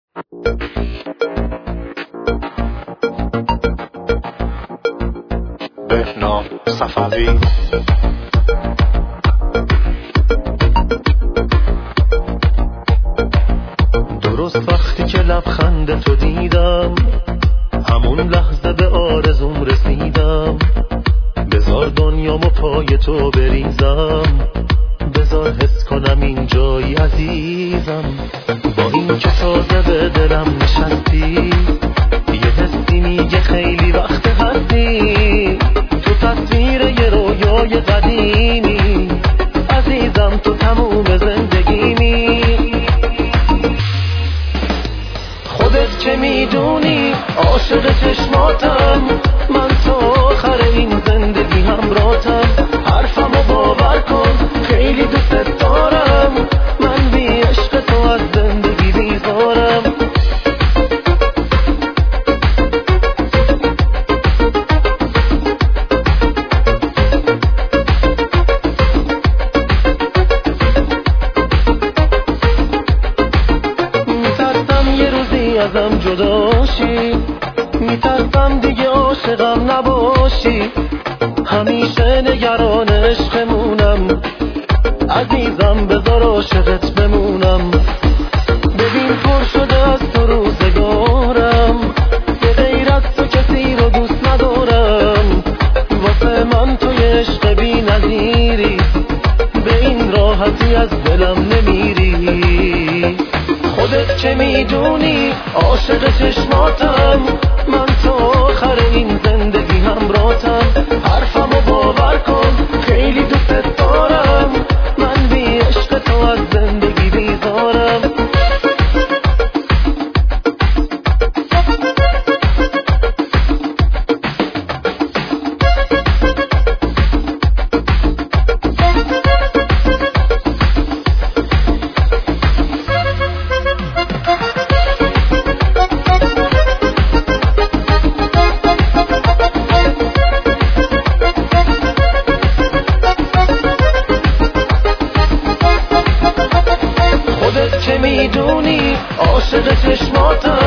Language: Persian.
بهنام صفوی. درست وقتی که لبخند تو دیدم، همون لحظه به آرزوم رسیدم. بذار دنیامو پای تو بریزم، بذار حس کنم این جایی عزیزم. با این که تازه به دلم نشستی، یه حسی میگه خیلی وقت هستی. تو تصویر یه رویای قدیمی، عزیزم تو تموم زندگیمی. خودت چه میدونی عاشق چشماتم، من تا آخر این زندگی همراهتم. حرفمو باور کن خیلی دوست دارم، من بی عشق تو از زندگی بیزارم. میترسم یه روزی ازم جدا شی، میترسم دیگه عاشقم نباشی. همیشه نگران عشقمونم، عزیزم بذار عاشقت بمونم. ببین پر شده از تو روزگارم، به غیر از تو کسی رو دوست ندارم. واسه من توی عشق بی نظیری، به این راحتی از دلم نمیری. خودت چه میدونی عاشق چشماتم، من تا آخر این زندگی همراهتم. حرفمو باور کن خیلی دوست دارم، من بی عشق تو از زندگی بیزارم. چه میدونی عاشق چشماتم،